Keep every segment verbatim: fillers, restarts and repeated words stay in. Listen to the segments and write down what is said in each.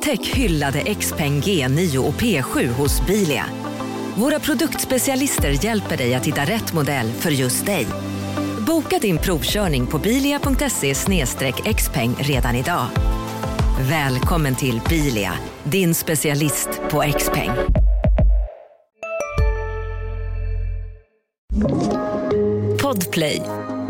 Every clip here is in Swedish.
Upptäck hyllade Xpeng G nio och P sju hos Bilia. Våra produktspecialister hjälper dig att hitta rätt modell för just dig. Boka din provkörning på bilia punkt se slash xpeng redan idag. Välkommen till Bilia, din specialist på Xpeng. Podplay.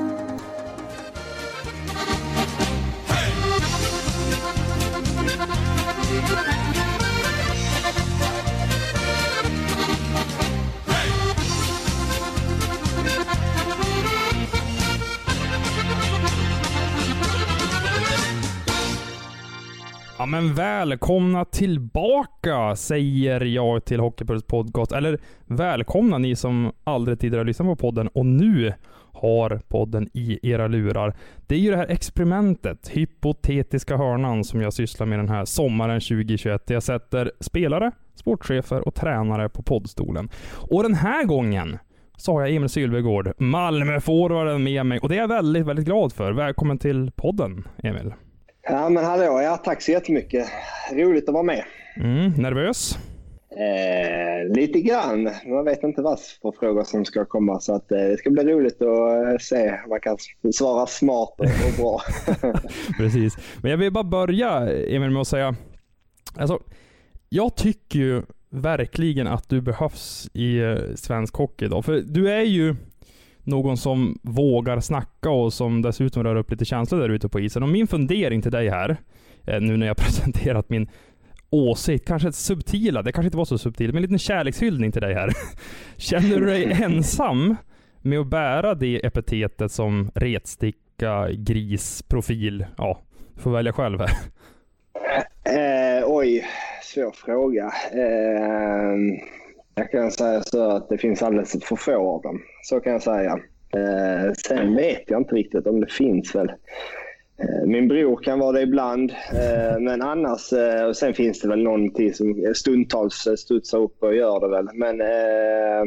Ja, men välkomna tillbaka, säger jag till Hockeypuls podcast. Eller välkomna ni som aldrig tidigare lyssnat på podden och nu har podden i era lurar. Det är ju det här experimentet, hypotetiska hörnan, som jag sysslar med den här sommaren tjugohundratjugoett. Jag sätter spelare, sportchefer och tränare på poddstolen. Och den här gången så har jag Emil Sylvegård, Malmö-forwarden, med mig. Och det är jag väldigt, väldigt glad för. Välkommen till podden, Emil. Ja, men hallå, ja, tack så jättemycket. Roligt att vara med. Mm, nervös? Eh, lite grann. Man vet inte vad för frågor som ska komma, så att, eh, det ska bli roligt att eh, se om man kan svara smart och, och bra. Precis. Men jag vill bara börja, Emil, med att säga, alltså, jag tycker ju verkligen att du behövs i eh, svensk hockey idag. För du är ju någon som vågar snacka och som dessutom rör upp lite känslor där ute på isen. Och min fundering till dig här, nu när jag presenterat min åsikt, kanske ett subtila, det kanske inte var så subtilt, men en liten kärlekshyllning till dig här. Känner du dig ensam med att bära det epitetet som retsticka, gris, profil? Ja, du får välja själv här. Eh, oj, svår fråga. Eh... Jag kan säga så att det finns alldeles för få av dem. Så kan jag säga. Eh, sen vet jag inte riktigt om det finns väl. Eh, min bror kan vara det ibland. Eh, men annars, eh, och sen finns det väl någonting som stundtals studsar upp och gör det väl. Men eh,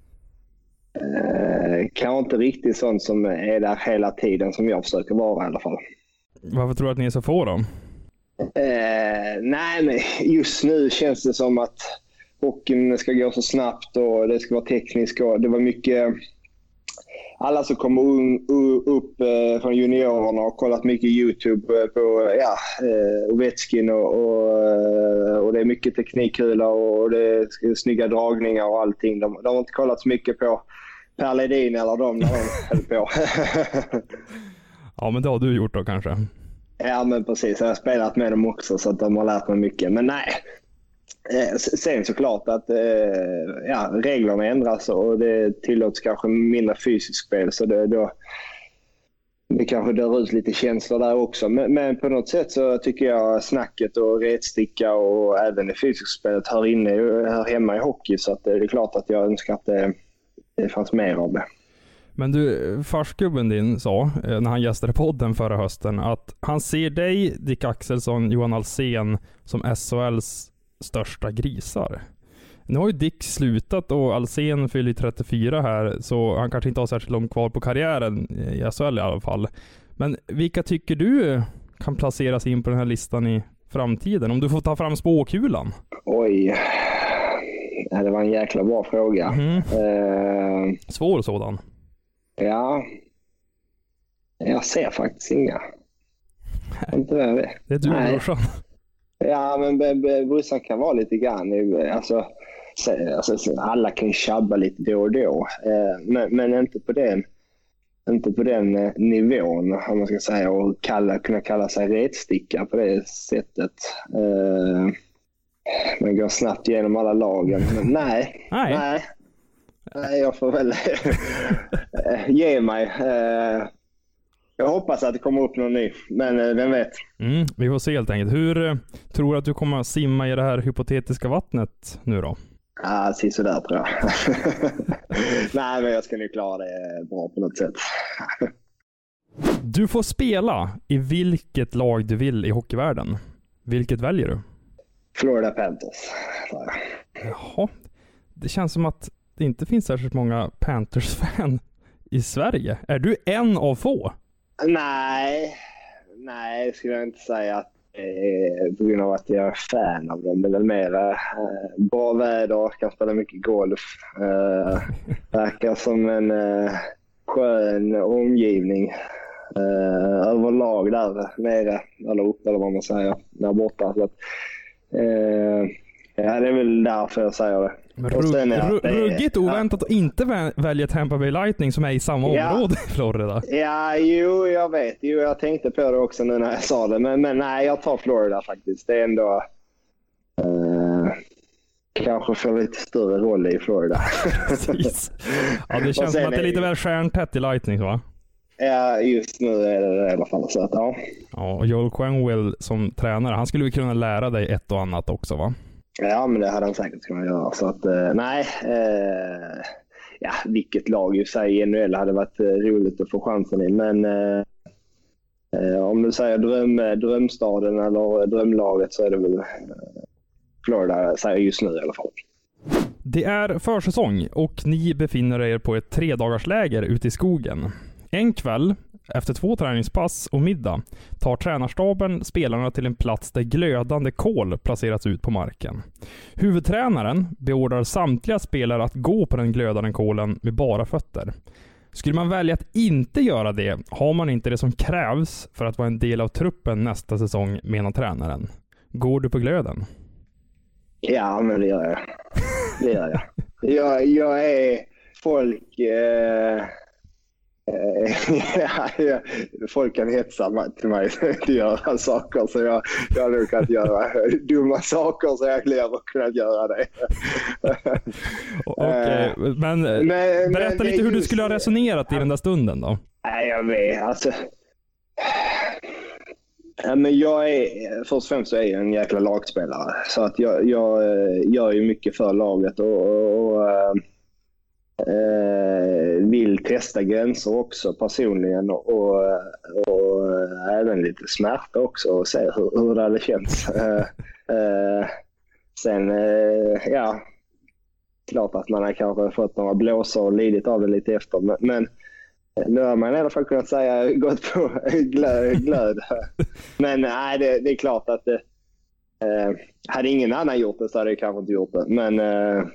eh, kan inte riktigt sånt som är där hela tiden som jag försöker vara i alla fall. Varför tror du att ni är så få då? Eh, nej, men just nu känns det som att hockeyn ska gå så snabbt och det ska vara tekniskt. Och det var mycket, alla som kommer upp från juniorerna och kollat mycket YouTube på ja, Ovechkin och, och, och det är mycket teknikkula och det är snygga dragningar och allting. De, de har inte kollat så mycket på Per Ledin eller dem när de höll på. Ja, men det har du gjort då kanske? Ja, men precis. Jag har spelat med dem också så att de har lärt mig mycket. Men nej. Sen såklart att ja, reglerna ändras och det tillåts kanske mindre fysiskt spel, så det, då, det kanske dör ut lite känslor där också. Men, men på något sätt så tycker jag snacket och retsticka och även det fysiska spelet hör, inne, hör hemma i hockey, så att det är klart att jag önskar att det, det fanns mer av det. Men du, farsgubben din sa när han gästade podden förra hösten att han ser dig, Dick Axelsson, Johan Alsen som S H L:s största grisar. Nu har ju Dick slutat och Alsen fyller trettiofyra här, så han kanske inte har särskilt långt kvar på karriären i S H L i alla fall. Men vilka tycker du kan placeras in på den här listan i framtiden? Om du får ta fram spåkulan. Oj, ja, det var en jäkla bra fråga. Mm. Uh, Svår sådan. Ja, jag ser faktiskt inga. Inte vad jag vet. Det är du, brorsan. Ja, men brorsan kan vara lite grann. Alltså, alltså, alla kan tjabba lite då och då. Men, men inte på den inte på den nivån, om man ska säga, och kalla, kunna kalla sig retsticka på det sättet. Man går snabbt igenom alla lagen. Men nej, nej. nej. Nej, jag får väl ge mig. Jag hoppas att det kommer upp någon ny, men vem vet. Mm, vi får se helt enkelt. Hur eh, tror du att du kommer att simma i det här hypotetiska vattnet nu då? Ja, ah, så där tror jag. Nej, men jag ska nu klara det bra på något sätt. Du får spela i vilket lag du vill i hockeyvärlden. Vilket väljer du? Florida Panthers. Jaha. Det känns som att det inte finns särskilt många Panthers-fan i Sverige. Är du en av få? Nej, nej, skulle jag inte säga att eh, på grund av att jag är fan av dem. Det är väl mer eh, bra väder, kan spela mycket golf. Eh, verkar som en eh, skön omgivning eh, överlag där nere, eller uppe eller vad man säger, där borta. Så att, eh, ja, det är väl därför jag säger det. Rugg, ruggigt oväntat att inte vä- välja Tampa Bay Lightning som är i samma ja. område i Florida. Ja, jo, jag vet. Jo, jag tänkte på det också nu när jag sa det. Men, men nej, jag tar Florida faktiskt. Det är ändå eh, kanske får lite större roll i Florida. Precis. Ja, det känns som att det är lite väl stjärntätt i Lightning, va? Ja, just nu är det det i alla fall. Så att, ja. Ja, och Joel Quenneville som tränare, han skulle vi kunna lära dig ett och annat också, va? Ja, men det hade han säkert kunnat göra. Så att, eh, nej. Eh, ja, vilket lag i sig i N H L hade varit eh, roligt att få chansen i. Men eh, eh, om du säger dröm, drömstaden eller drömlaget så är det väl eh, Florida, säger just nu i alla fall. Det är försäsong och ni befinner er på ett tredagarsläger ute i skogen. En kväll, efter två träningspass och middag, tar tränarstaben spelarna till en plats där glödande kol placerats ut på marken. Huvudtränaren beordrar samtliga spelare att gå på den glödande kolen med bara fötter. Skulle man välja att inte göra det har man inte det som krävs för att vara en del av truppen nästa säsong, menar tränaren. Går du på glöden? Ja, men det gör jag. Det gör jag. Jag, jag är folk... Eh... ja, folk kan hetsa till mig att göra saker, så jag, jag har nog kunnat göra dumma saker, så jag lever och kunnat göra det. Okej, okay, men, men berätta men lite hur just, du skulle ha resonerat i den där stunden då. Nej, jag vet, alltså ja, men jag är, först och främst så är jag en jäkla lagspelare, så att jag, jag gör ju mycket för laget och, och, och Eh, vill testa gränser också personligen och, och, och även lite smärta också och se hur, hur det hade känts. Eh, eh, sen, eh, ja, klart att man har kanske fått några blåsor och lidit av det lite efter, men, men nu har man i alla fall kunnat säga gått på glöd. glöd. Men nej, det, det är klart att det, eh, hade ingen annan gjort det så hade jag kanske inte gjort det, men eh,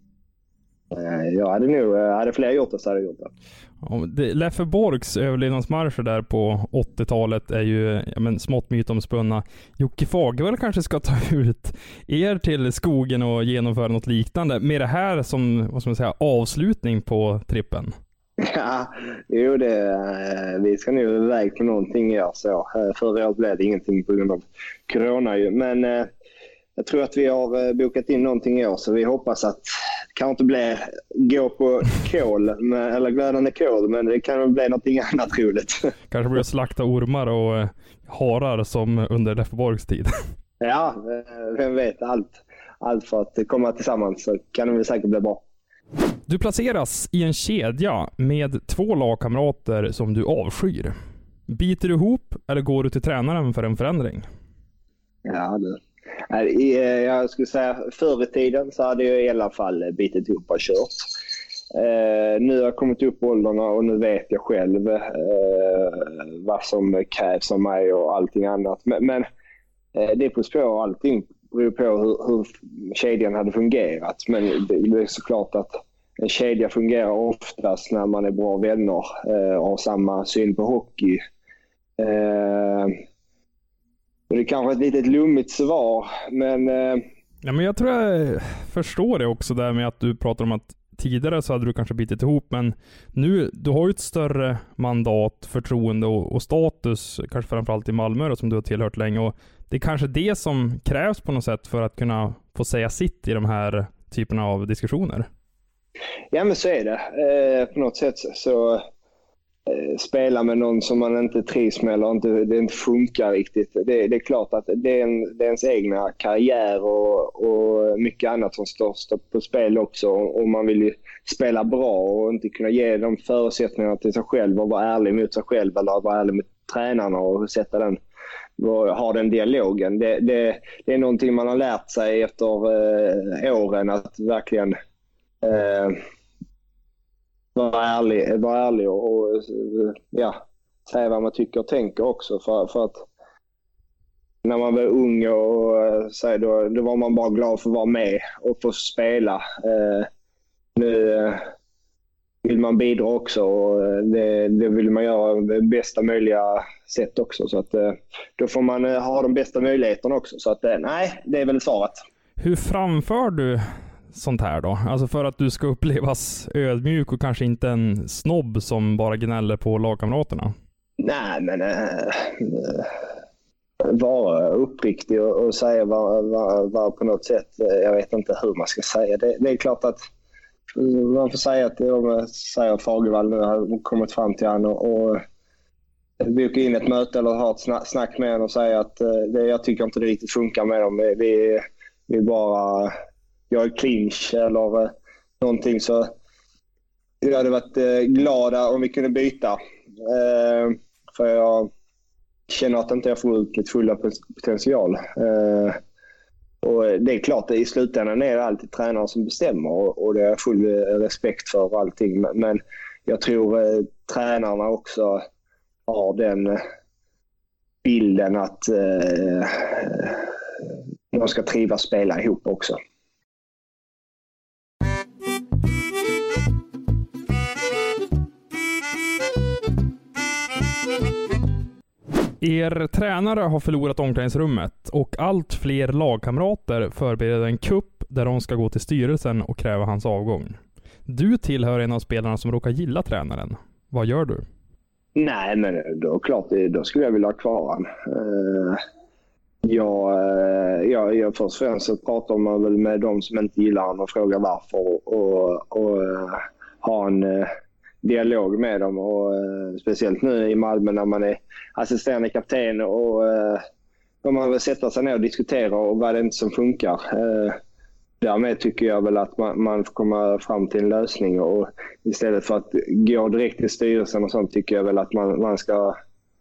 jag hade nog, hade fler gjort det så hade jag gjort det. Ja, det Leffe Borgs överlevnadsmarscher där på åttiotalet är ju ja, men, smått mytomspunna. Jocke Fagervall kanske ska ta ut er till skogen och genomföra något liknande med det här som, vad ska man säga, avslutning på trippen. Ja, jo det, vi ska nu iväg på någonting i år så. Förra året blev det ingenting på grund av corona ju, men eh, jag tror att vi har bokat in någonting i år, så vi hoppas att det kan inte bli gå på kol med, eller glödande kol, men det kan väl bli någonting annat roligt. Kanske blir att slakta ormar och harar som under Leffe Borgs tid. Ja, vem vet, allt, allt för att komma tillsammans, så kan det väl säkert bli bra. Du placeras i en kedja med två lagkamrater som du avskyr. Biter du ihop eller går du till tränaren för en förändring? Ja, det jag skulle säga förr i tiden så hade jag i alla fall bitit ihop och kört. Eh, nu har jag kommit upp åldrarna och nu vet jag själv eh, vad som krävs av mig och allting annat. Men, men eh, det är på spår och allting beror på hur, hur kedjan hade fungerat. Men det är såklart att en kedja fungerar oftast när man är bra vänner eh, och har samma syn på hockey. Eh, Det är kanske ett litet lummigt svar, men... Eh... Ja, men jag tror jag förstår det också där med att du pratar om att tidigare så hade du kanske bitit ihop, men nu, du har ju ett större mandat, förtroende och, och status, kanske framförallt i Malmö då, som du har tillhört länge, och det är kanske det som krävs på något sätt för att kunna få säga sitt i de här typerna av diskussioner. Ja, men så är det. Eh, på något sätt så... spela med någon som man inte trivs med eller inte, det inte funkar riktigt. Det, det är klart att det är, en, det är ens egna karriär och, och mycket annat som står, står på spel också. Och man vill ju spela bra och inte kunna ge de förutsättningarna till sig själv och vara ärlig mot sig själv eller vara ärlig med tränarna och sätta den och ha den dialogen. Det, det, det är någonting man har lärt sig efter eh, åren att verkligen eh, vara ärlig, vara ärlig och, och ja, säga vad man tycker och tänker också. För, för att när man var ung och så då, då var man bara glad för att vara med och få spela. Eh, nu eh, vill man bidra också och det, det vill man göra det bästa möjliga sätt också. Så att, eh, då får man eh, ha de bästa möjligheterna också. Så att, eh, nej, det är väl svaret. Hur framför du sånt här då? Alltså för att du ska upplevas ödmjuk och kanske inte en snobb som bara gnäller på lagkamraterna. Nej, men äh, vara uppriktig och, och säga vad, vad, vad på något sätt, jag vet inte hur man ska säga. Det, det är klart att man får säga att om säger Fagervall nu har kommit fram till han och, och boka in ett möte eller ha ett snack med honom och säga att det, jag tycker inte det riktigt funkar med dem. Vi, vi bara jag är clinch eller någonting, så jag hade varit glada om vi kunde byta. Uh, för jag känner att inte jag får ut mitt fulla potential. Uh, och det är klart att i slutändan är det alltid tränaren som bestämmer och, och det är full respekt för allting. Men, men jag tror uh, tränarna också har den bilden att uh, de ska trivas spela ihop också. Er tränare har förlorat omklädningsrummet och allt fler lagkamrater förbereder en kupp där de ska gå till styrelsen och kräva hans avgång. Du tillhör en av spelarna som råkar gilla tränaren. Vad gör du? Nej, men då klart, då skulle jag vilja ha kvar han. Uh, jag, uh, jag, jag först och främst så pratar man väl med de som inte gillar han och frågar varför och, och uh, ha en uh, dialog med dem och uh, speciellt nu i Malmö när man är assisterande kapten och uh, då man vill sätta sig ner och diskutera och vad det inte som funkar. Uh, därmed tycker jag väl att man, man får komma fram till en lösning och istället för att gå direkt till styrelsen och sånt tycker jag väl att man, man ska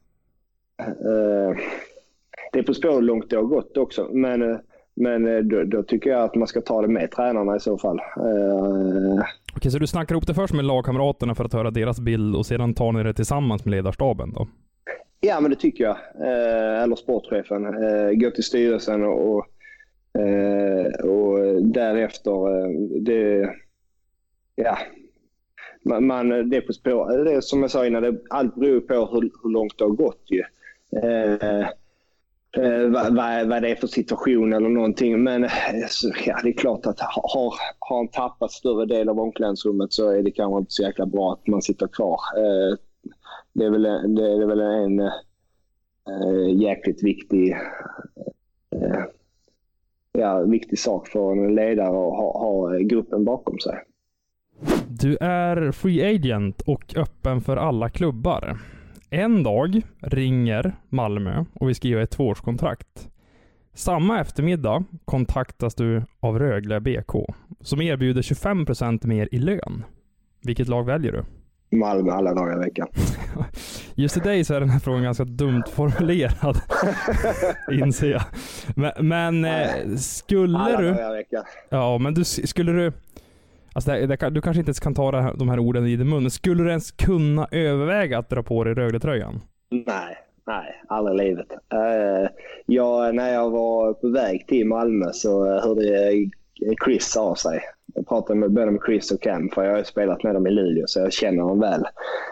uh, det är på spår långt det har gått också, men, uh, men då, då tycker jag att man ska ta det med tränarna i så fall. Uh, Okej, så du snackar ihop det först med lagkamraterna för att höra deras bild och sedan tar ni det tillsammans med ledarstaben då? Ja, men det tycker jag. Eh, eller sportchefen. Eh, gå till styrelsen och, och, eh, och därefter eh, det, ja, man, man, det är på spår. Det är som jag sa innan, det, allt beror på hur, hur långt det har gått ju. Eh, Eh, vad, vad, vad det är för situation eller någonting, men så, ja, det är klart att har, har han tappat större del av omklädningsrummet så är det kanske inte så jäkla bra att man sitter kvar. Eh, det är väl, det är väl en eh, jäkligt viktig eh, ja, viktig sak för en ledare att ha, ha gruppen bakom sig. Du är free agent och öppen för alla klubbar. En dag ringer Malmö och vi skriver ett tvåårskontrakt. Samma eftermiddag kontaktas du av Rögle B K som erbjuder tjugofem procent mer i lön. Vilket lag väljer du? Malmö alla dagar i veckan. Just i dig så är den här frågan ganska dumt formulerad. Inser jag. Men, men skulle alla du... Alla dagar i veckan. Ja, men du, skulle du... Alltså det, det, du kanske inte ens kan ta det här, de här orden i din mun. Skulle du ens kunna överväga att dra på dig Rögle-tröjan? Nej, nej, aldrig i livet. Uh, jag, när jag var på väg till Malmö så hörde Chris av sig. Jag pratade med både med Chris och Cam för jag har spelat med dem i Luleå så jag känner dem väl.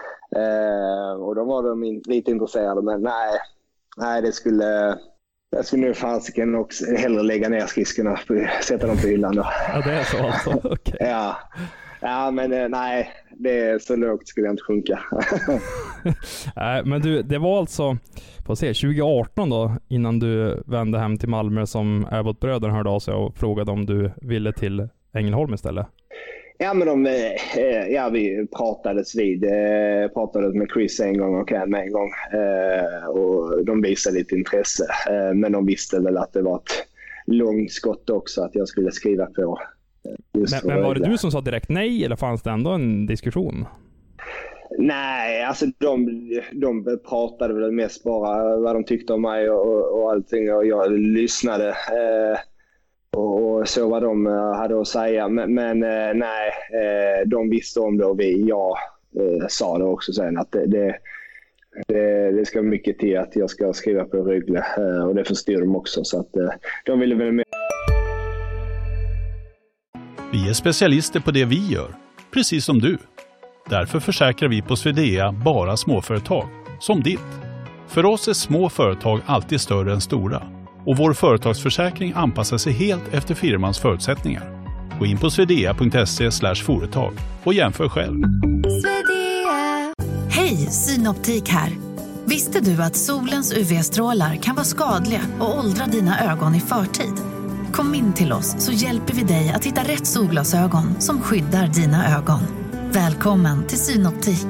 Uh, och då var de in, lite intresserade, men nej, nej det skulle... Jag skulle nu fasiken också hellre lägga ner skridskorna och sätta dem på hyllan då. Ja, det är så alltså. Okay. Ja. Ja, men nej, det är så lågt skulle jag inte sjunka. Nej, men du, det var alltså på se tjugo arton då innan du vände hem till Malmö som Abbott-bröderna hörde av sig och frågade om du ville till Ängelholm istället. Ja, men de, ja, vi pratades vid. Pratades med Chris en gång och Cam en gång. Och de visade lite intresse. Men de visste väl att det var ett långt skott också att jag skulle skriva på. Men, men var det du som sa direkt nej eller fanns det ändå en diskussion? Nej, alltså de, de pratade väl mest bara vad de tyckte om mig och, och allting. Och jag lyssnade. Och så vad de hade att säga. Men, men nej, de visste om det och vi, jag sa det också sen att det, det, det, det ska mycket till att jag ska skriva på Rögle, och det förstår de också, så att de ville väl med. Vi är specialister på det vi gör, precis som du. Därför försäkrar vi på Swedea bara småföretag, som ditt. För oss är små företag alltid större än stora. Och vår företagsförsäkring anpassar sig helt efter firmans förutsättningar. Gå in på swedea punkt se slash företag och jämför själv. Hej, Synoptik här. Visste du att solens U V-strålar kan vara skadliga och åldra dina ögon i förtid? Kom in till oss så hjälper vi dig att hitta rätt solglasögon som skyddar dina ögon. Välkommen till Synoptik.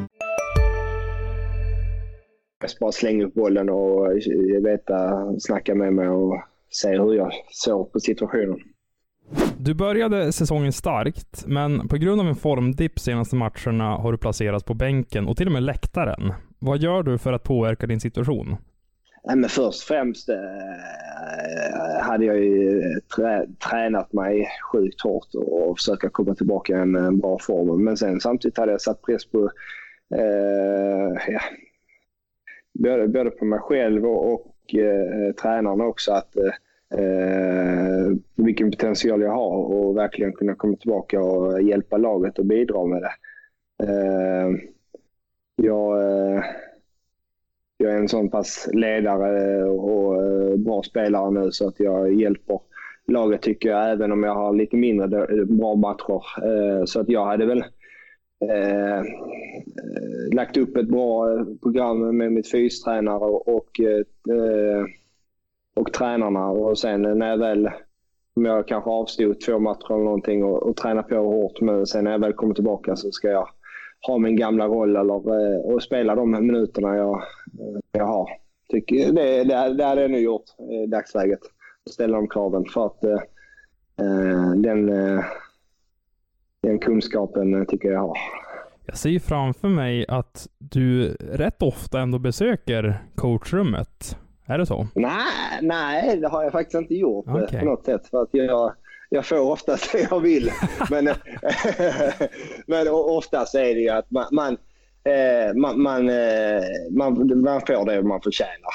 Jag bara slänger upp bollen och veta, snacka med mig och säga hur jag såg på situationen. Du började säsongen starkt, men på grund av en formdipp senaste matcherna har du placerats på bänken och till och med läktaren. Vad gör du för att påverka din situation? Nej, men först och främst eh, hade jag ju trä, tränat mig sjukt hårt och, och försöka komma tillbaka i en, en bra form. Men sen samtidigt hade jag satt press på eh, ja, både, både på mig själv och, och eh, tränarna också, att eh, vilken potential jag har och verkligen kunna komma tillbaka och hjälpa laget och bidra med det. Eh, jag... Eh, Jag är en sån pass ledare och bra spelare nu så att jag hjälper laget, tycker jag, även om jag har lite mindre bra matcher. Så att jag hade väl eh, lagt upp ett bra program med mitt fystränare och, och, eh, och tränarna. Och sen när jag väl, om jag kanske avstod två matcher eller någonting och, och tränar på hårt, men sen när jag väl kommer tillbaka så ska jag ha min gamla roll eller, och spela de minuterna jag, jag har. Tycker, det, det, det hade jag nu gjort i dagsläget. Ställa de kraven för att eh, den, eh, den kunskapen tycker jag har. Jag ser framför mig att du rätt ofta ändå besöker coachrummet. Är det så? Nej, nej, det har jag faktiskt inte gjort. Okay. På något sätt. För att jag, jag får oftast det jag vill. men, men oftast är det ju att man, man, man, man, man, man får det man förtjänar.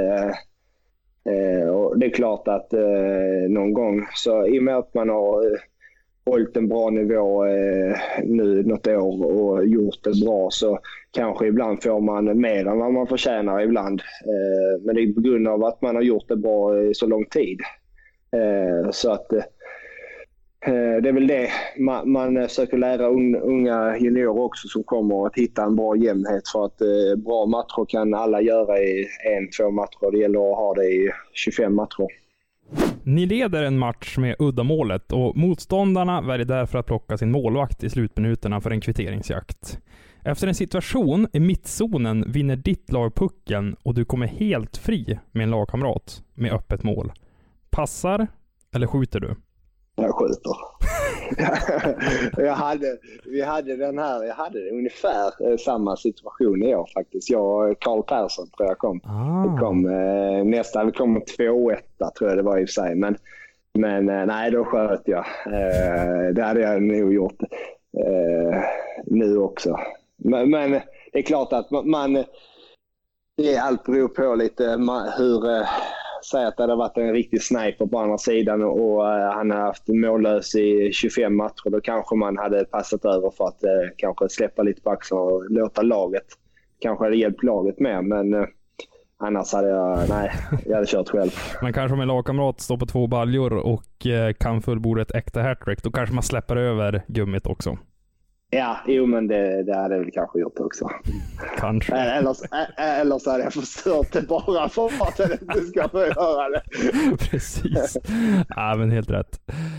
Och det är klart att någon gång, så i och med att man har hållit en bra nivå nu något år och gjort det bra, så kanske ibland får man mer än vad man förtjänar ibland. Men det är på grund av att man har gjort det bra i så lång tid. Så att det är väl det man, man söker lära unga juniorer också, som kommer att hitta en bra jämnhet, för att bra matcher kan alla göra i en, två matcher. Det gäller att ha det i tjugofem matcher. Ni leder en match med uddamålet och motståndarna väljer därför att plocka sin målvakt i slutminuterna för en kvitteringsjakt. Efter en situation i mittzonen vinner ditt lag pucken och du kommer helt fri med en lagkamrat med öppet mål. Passar eller skjuter du? Jag skjuter. jag hade, vi hade den här, jag hade ungefär samma situation i år faktiskt. Jag och Carl Persson tror jag kom. Ah. kom eh, nästa, vi kom två ett tror jag det var i och för sig. Men, men eh, nej, då sköt jag. Eh, det hade jag nog gjort eh, nu också. Men, men det är klart att man, man det är allt beror på lite man, hur... Eh, säga att det hade varit en riktig sniper på andra sidan och, och uh, han har haft mållös i tjugofem matcher, då kanske man hade passat över för att uh, kanske släppa lite på axeln och låta laget. Kanske hade hjälpt laget med, men uh, annars hade jag, nej, jag hade kört själv. Men kanske om en lagkamrat står på två baljor och uh, kan fullborda ett äkta hattrick, då kanske man släpper över gummit också. Ja, jo, men det, det hade jag väl kanske gjort också. Kanske. Eller, eller så hade jag förstört det bara för att jag inte ska få göra det. Precis. Ja, men helt rätt.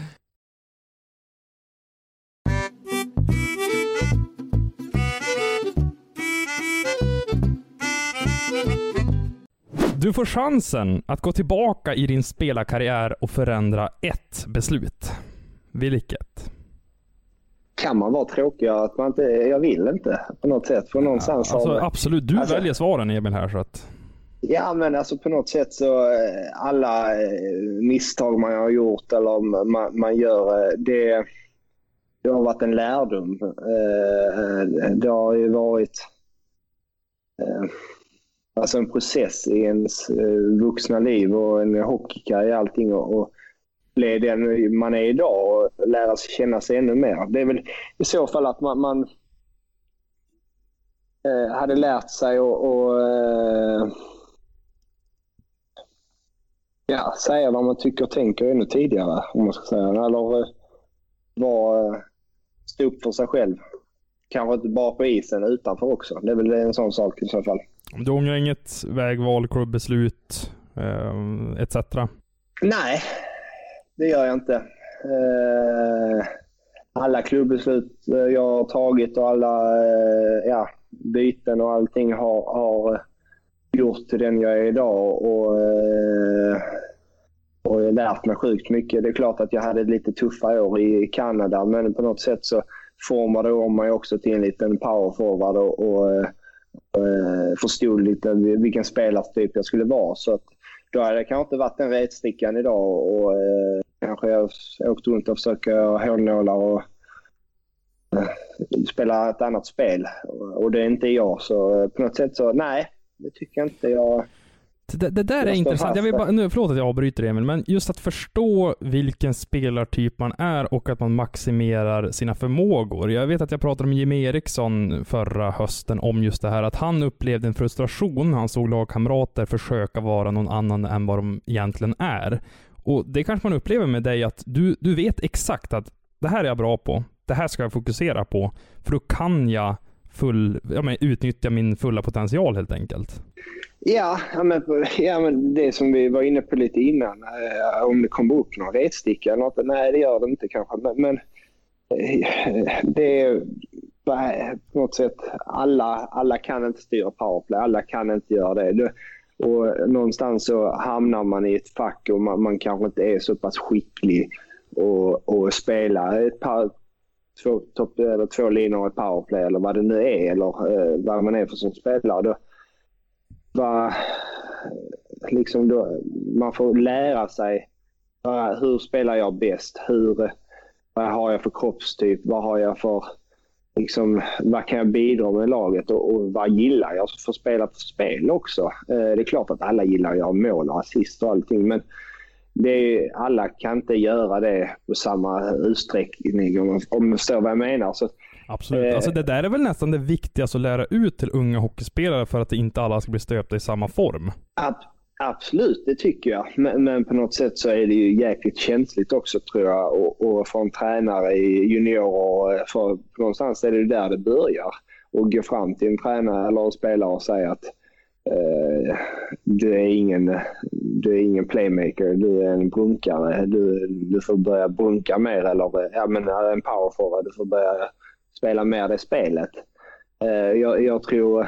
Du får chansen att gå tillbaka i din spelarkarriär och förändra ett beslut. Vilket? Kan man vara tråkig att man inte, jag vill inte på något sätt. För någonstans ja, alltså, har, absolut, du alltså, väljer svaren Emil här så att... Ja, men alltså på något sätt så alla misstag man har gjort eller man, man gör, det, det har varit en lärdom. Det har ju varit eh, alltså en process i ens eh, vuxna liv och en hockeykarriär och allting och, och bli den man är idag och lära sig känna sig ännu mer. Det är väl i så fall att man, man eh, hade lärt sig och, och eh, ja, säga vad man tycker och tänker ännu tidigare, om man ska säga. Eller eh, var, stå upp för sig själv. Kanske inte bara på isen, utanför också. Det är väl en sån sak i så fall. Du ångrar inget vägval, klubbbeslut eh, et cetera? Nej, det gör jag inte. Eh, alla klubbbeslut jag har tagit och alla eh, ja, byten och allting har, har gjort till den jag är idag och, eh, och jag har lärt mig sjukt mycket. Det är klart att jag hade lite tuffa år i Kanada, men på något sätt så formade om mig också till en liten powerforward och, och, och förstod lite vilken spelartyp jag skulle vara. Så att då hade det kanske inte varit en retstickan idag och, och eh, kanske jag åkt runt och försökt hålnålar och eh, spela ett annat spel. Och, och det är inte jag, så eh, på något sätt så nej, det tycker jag inte jag. Det, det där är intressant. Jag vill bara, nu, förlåt att jag avbryter Emil, men just att förstå vilken spelartyp man är och att man maximerar sina förmågor. Jag vet att jag pratade med Jimmy Eriksson förra hösten om just det här, att han upplevde en frustration. Han såg lagkamrater försöka vara någon annan än vad de egentligen är. Och det kanske man upplever med dig, att du, du vet exakt att det här är jag bra på. Det här ska jag fokusera på. För då kan jag full, ja, men, utnyttja min fulla potential helt enkelt. Ja, men, ja, men det som vi var inne på lite innan, eh, om det kommer upp någon retsticka eller något, nej det gör det inte kanske, men, men eh, det är på något sätt, alla, alla kan inte styra powerplay, alla kan inte göra det. det och någonstans så hamnar man i ett fack och man, man kanske inte är så pass skicklig och, och spela ett par två, top, eller två linjer i powerplay eller vad det nu är, eller eh, vad man är för sorts spelare. Då Va, liksom då, man får lära sig va, hur spelar jag bäst, hur, vad har jag för kroppstyp, vad har jag för liksom, vad kan jag bidra med laget och, och vad gillar jag för att spela för spel också. Eh, det är klart att alla gillar att göra mål och assist och allting, men det är, alla kan inte göra det på samma utsträckning, om, om du förstår vad jag menar. Så absolut. Alltså det där är väl nästan det viktigaste att lära ut till unga hockeyspelare för att inte alla ska bli stöpta i samma form. Ab- absolut, det tycker jag. Men, men på något sätt så är det ju jäkligt känsligt också, tror jag. Och, och för en tränare i juniorer, för någonstans är det där det börjar. Och gå fram till en tränare eller en spelare och säga att eh, du är ingen du är ingen playmaker, du är en brunkare. Du, du får börja brunka mer, eller ja, men en powerforward, du får börja spela mer det spelet. Uh, jag, jag, tror,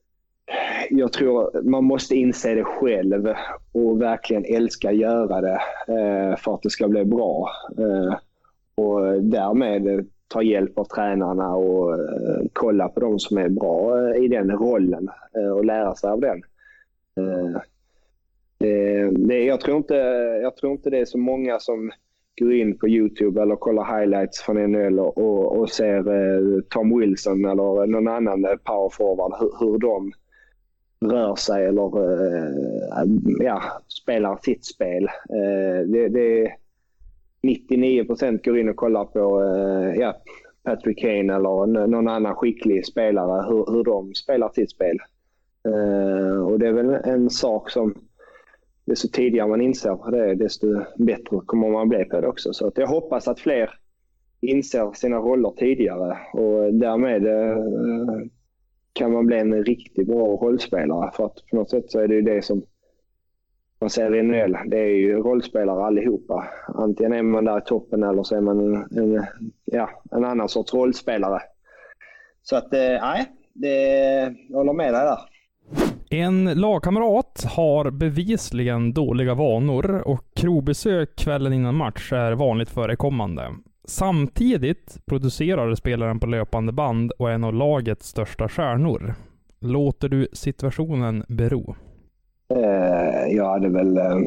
jag tror man måste inse det själv och verkligen älska göra det uh, för att det ska bli bra. Uh, och därmed ta hjälp av tränarna och uh, kolla på de som är bra uh, i den rollen uh, och lära sig av den. Uh, det, det, jag, tror inte, jag tror inte det är så många som går in på YouTube eller kollar highlights från N H L och, och, och ser eh, Tom Wilson eller någon annan powerforward, hur, hur de rör sig eller eh, ja, spelar sitt spel. Eh, det, det nittionio procent går in och kollar på eh, ja, Patrick Kane eller någon annan skicklig spelare, hur, hur de spelar sitt spel. Eh, och det är väl en sak som desto tidigare man inser det, desto bättre kommer man bli på det också. Så att jag hoppas att fler inser sina roller tidigare och därmed eh, kan man bli en riktigt bra rollspelare. För att på något sätt så är det ju det som man ser i N H L. Det är ju rollspelare allihopa. Antingen är man där i toppen eller så är man en, en, ja, en annan sorts rollspelare. Så att nej, eh, jag håller med dig där. En lagkamrat har bevisligen dåliga vanor och krogbesök kvällen innan match är vanligt förekommande. Samtidigt producerar spelaren på löpande band och är en av lagets största stjärnor. Låter du situationen bero? Eh, jag hade väl eh,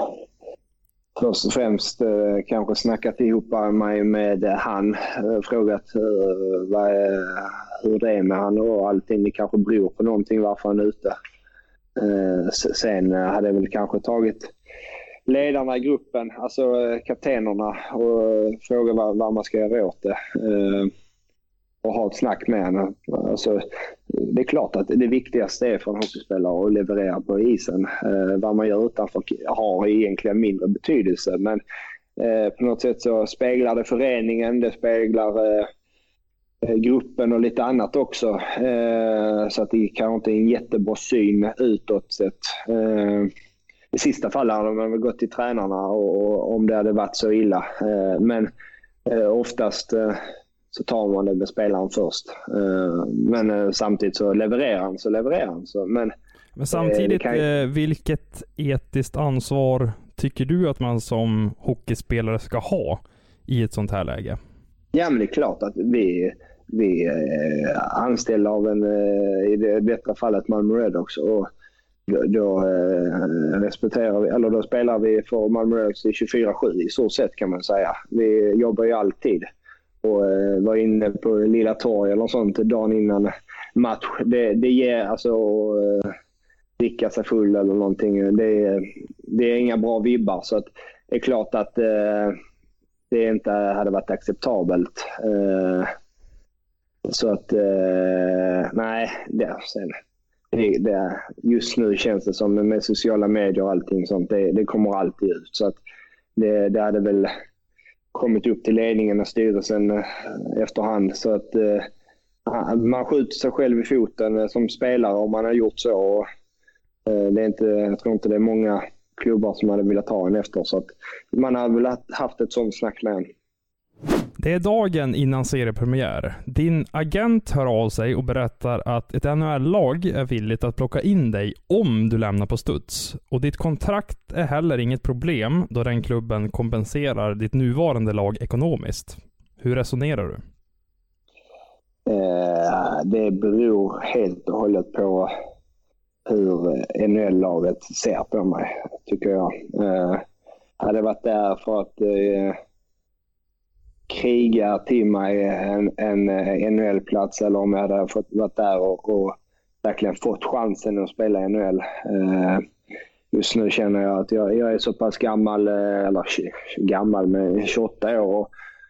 först och främst eh, kanske snackat ihop mig med han. Eh, frågat eh, vad är, hur det är med han och allting. Det kanske beror på någonting varför han är ute. Eh, sen hade jag väl kanske tagit ledarna i gruppen, alltså kaptenerna, och fråga vad, vad man ska göra åt det. Eh, och ha ett snack med henne. Alltså, det är klart att det viktigaste är för en hockeyspelare att leverera på isen. Eh, vad man gör utanför har egentligen mindre betydelse, men eh, på något sätt så speglar det föreningen, det speglar eh, gruppen och lite annat också. Eh, så att det kanske inte är en jättebra syn utåt sett. Eh, I sista fallet hade man väl gått till tränarna och, och, om det hade varit så illa. Eh, men eh, oftast eh, så tar man det med spelaren först. Eh, men eh, samtidigt så levererar han så levererar han. Så, men, men samtidigt, eh, kan... vilket etiskt ansvar tycker du att man som hockeyspelare ska ha i ett sånt här läge? Ja, men det är klart att vi, vi är anställda av en, i det bättre fallet Malmö Redhawks, och då, då eh, respekterar vi, eller då spelar vi för Malmö Redhawks i tjugofyra sju i så sätt kan man säga. Vi jobbar ju alltid och eh, var inne på Lilla Torg eller sånt dagen innan match. Det, det ger alltså eh, dricka sig full eller någonting. Det, det är inga bra vibbar, så att det är klart att eh, det inte hade varit acceptabelt. Eh, så att eh, nej, det sen det, det, just nu känns det som med sociala medier och allting sånt, det, det kommer alltid ut. Så att det, det hade väl kommit upp till ledningen och styrelsen efterhand. Så att eh, man skjuter sig själv i foten som spelare om man har gjort så. Och, eh, det är inte, jag tror inte det är många klubbar som hade velat ta en efter. Så att man har väl haft ett sånt snack med en. Det är dagen innan seriepremiär. Din agent hör av sig och berättar att ett N H L-lag är villigt att plocka in dig om du lämnar på studs. Och ditt kontrakt är heller inget problem då den klubben kompenserar ditt nuvarande lag ekonomiskt. Hur resonerar du? Eh, det beror helt och hållet på hur N H L-laget ser på mig, tycker jag. Eh, hade det varit där för att eh, kriga till mig en, en N H L-plats, eller om jag hade fått varit där och, och verkligen fått chansen att spela i N H L. Eh, just nu känner jag att jag, jag är så pass gammal, eller gammal med tjugoåtta år, och,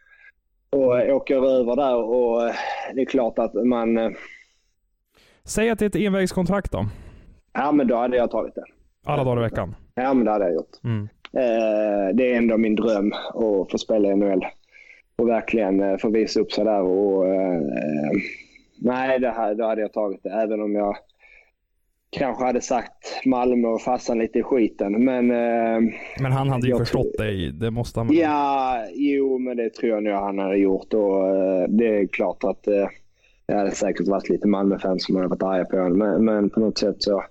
och åker över där, och det är klart att man... Säg att det är ett envägskontrakt då. Ja, men då hade jag tagit det. Alla dagar i veckan? Ja, men det hade jag gjort. Mm. Eh, det är ändå min dröm att få spela i N H L. Och verkligen eh, få visa upp sig där. Och, eh, nej, det här, då hade jag tagit det. Även om jag kanske hade sagt Malmö och fassan lite i skiten. Men, eh, men han hade ju förstått dig. Det måste han. Ja, jo, men det tror jag nog han hade gjort. Och eh, det är klart att eh, jag hade säkert varit lite Malmö-fans som hade varit arga på honom. Men, men på något sätt så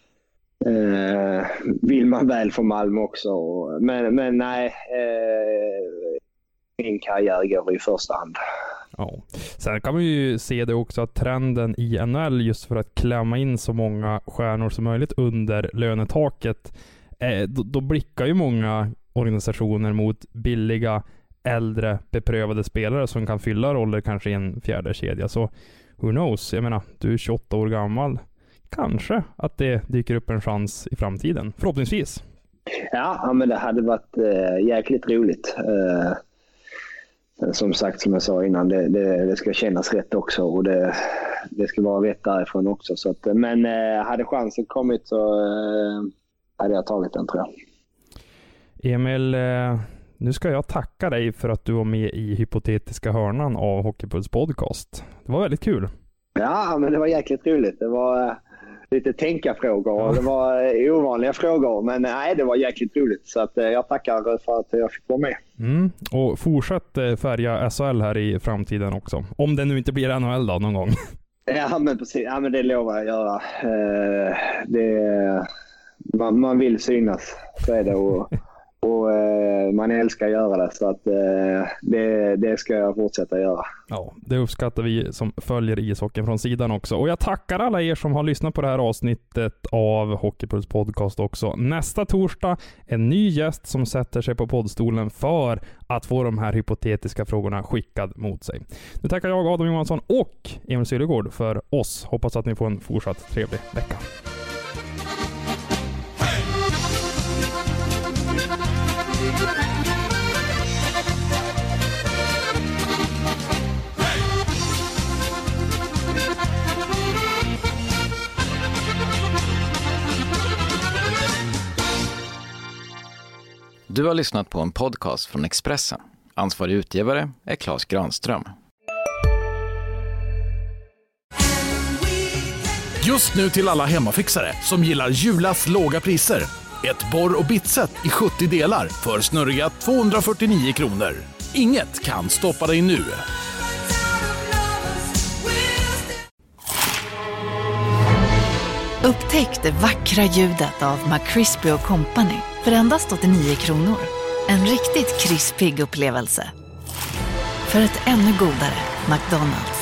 eh, vill man väl för Malmö också. Men, men nej, eh, min karriär går i första hand. Ja. Sen kan man ju se det också att trenden i N H L, just för att klämma in så många stjärnor som möjligt under lönetaket, eh, då, då blickar ju många organisationer mot billiga, äldre, beprövade spelare som kan fylla roller kanske i en fjärde kedja. Så who knows? Jag menar, du är tjugoåtta år gammal. Kanske att det dyker upp en chans i framtiden. Förhoppningsvis. Ja, men det hade varit äh, jäkligt roligt. Äh, som sagt, som jag sa innan, det, det, det ska kännas rätt också, och det, det ska vara rätt därifrån också. Så att, men äh, hade chansen kommit så äh, hade jag tagit den, tror jag. Emil, äh, nu ska jag tacka dig för att du var med i hypotetiska hörnan av Hockeypuls podcast. Det var väldigt kul. Ja, men det var jäkligt roligt. Det var äh, lite tänka-frågor och det var äh, ovanliga frågor. Men nej, det var jäkligt roligt. Så att, äh, jag tackar för att jag fick vara med. Mm. Och fortsätt äh, färja S H L här i framtiden också. Om det nu inte blir N H L då någon gång. Ja, men precis. Ja, men det lovar jag att göra. Uh, det, man, man vill synas. Så är det. Och, och uh, man älskar att göra det. Så att eh, det, det ska jag fortsätta göra. Ja, det uppskattar vi som följer ishockeyn från sidan också. Och jag tackar alla er som har lyssnat på det här avsnittet av Hockeypuls podcast också. Nästa torsdag en ny gäst som sätter sig på poddstolen för att få de här hypotetiska frågorna skickad mot sig. Nu tackar jag Adam Johansson och Emil Syllegård för oss. Hoppas att ni får en fortsatt trevlig vecka. Du har lyssnat på en podcast från Expressen. Ansvarig utgivare är Claes Granström. Just nu till alla hemmafixare som gillar Julas låga priser. Ett borr- och bitset i sjuttio delar för snurriga tvåhundrafyrtionio kronor. Inget kan stoppa dig nu. Upptäck det vackra ljudet av McCrispy och Company för endast åttionio kronor. En riktigt krispig upplevelse. För ett ännu godare McDonald's.